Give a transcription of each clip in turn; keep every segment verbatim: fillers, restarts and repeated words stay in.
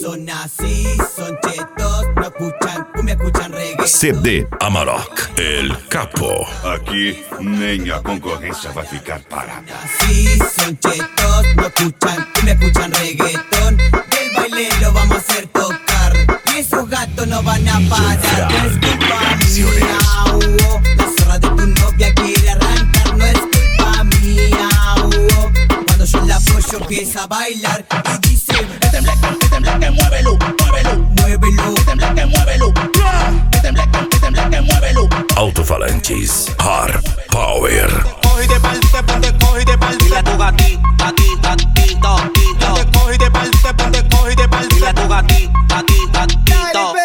Son así, son chetos, no escuchan cumbia, escuchan reggae. C D Amarok, el capo. Aqui nem a concorrência vai ficar parada. Así, son chetos, no escuchan cumbia, escuchan reggaetón. Del baile lo vamos a hacer tocar y esos gatos no van a parar. No es culpa mía, oh, la zorra de tu novia quiere arrancar. No es culpa mía, oh, cuando yo la apoyo empieza a bailar y dice: Este embleque, este embleque, muévelo, muévelo, muévelo. este embleque, muévelo, este embleque, este embleque, muévelo. Alto-falantes, Hard Power. Coge de pal, te ponte, coge de pal. Dile a tu gati, gati, gatito, tito. Te coge de pal, te ponte, coge de pal. Dile a tu gati, gati, gatito.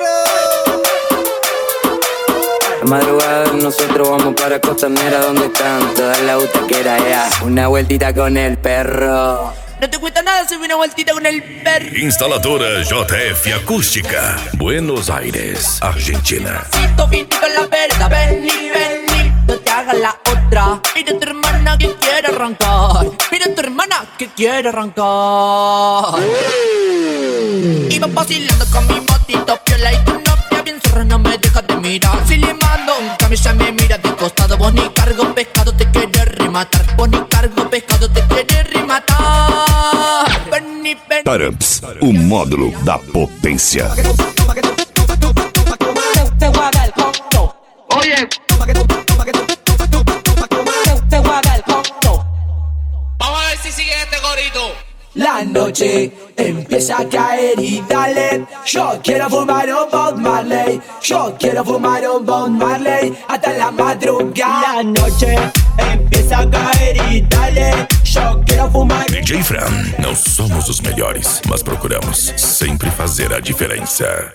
La madrugada nosotros vamos para Costanera, donde están todas las butaqueras, ya. Una vueltita con el perro. No te cuesta nada subir una vueltita con el perro. Instaladora J F Acústica, Buenos Aires, Argentina. Siento finti con la verga, vení, vení. No te hagas la otra. Mira a tu hermana que quiere arrancar. Mira a tu hermana que quiere arrancar. Iba vacilando con mi motito piola y tu novia bien zorra no me deja de mirar. Si le mando un cambio ya me mira de costado. Vos ni cargo pescado te quiere rematar. Vos ni cargo pescado te quiere rematar. Vení, vení. Taramps, o módulo da potência. Oye, vamos a ver si sigue este gorito. La noche empieza a caer y dale. Yo quiero fumar un Bob Marley. Yo quiero fumar un Bob Marley hasta la madrugada. La noche empieza a caer y dale. Yo quiero fumar. D J Fran, não somos os melhores, mas procuramos sempre fazer a diferença.